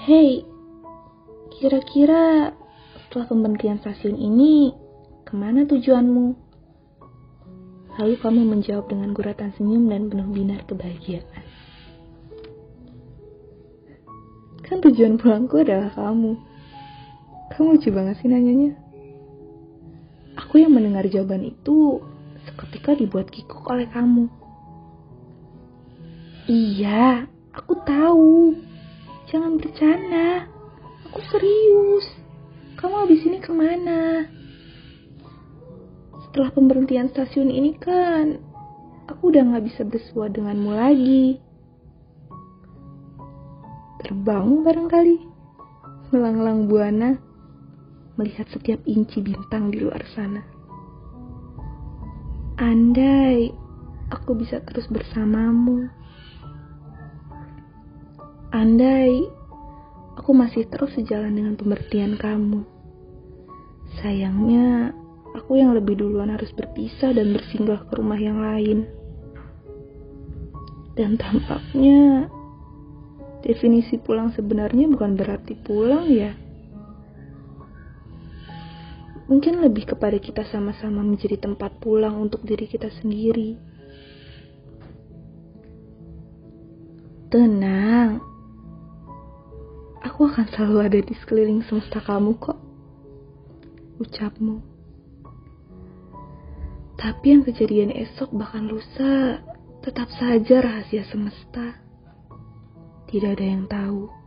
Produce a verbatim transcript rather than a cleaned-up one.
Hei, kira-kira setelah pemberhentian stasiun ini, kemana tujuanmu? Lalu kamu menjawab dengan guratan senyum dan penuh binar kebahagiaan. Kan tujuan pulangku adalah kamu. Kamu lucu banget sih nanyanya. Aku yang mendengar jawaban itu seketika dibuat kikuk oleh kamu. Iya, aku tahu. Jangan bercanda. Aku serius. Kamu habis ini kemana? Setelah pemberhentian stasiun ini kan, aku udah gak bisa bersua denganmu lagi. Terbang barangkali, melanglang buana, melihat setiap inci bintang di luar sana. Andai aku bisa terus bersamamu. Andai aku masih terus sejalan dengan pemberhentian kamu. Sayangnya, aku yang lebih duluan harus berpisah dan bersinggah ke rumah yang lain. Dan tampaknya definisi pulang sebenarnya bukan berarti pulang ya. Mungkin lebih kepada kita sama-sama menjadi tempat pulang untuk diri kita sendiri. Tenang, aku akan selalu ada di sekeliling semesta kamu kok, ucapmu. Tapi yang kejadian esok bahkan lusa tetap saja rahasia semesta. Tidak ada yang tahu.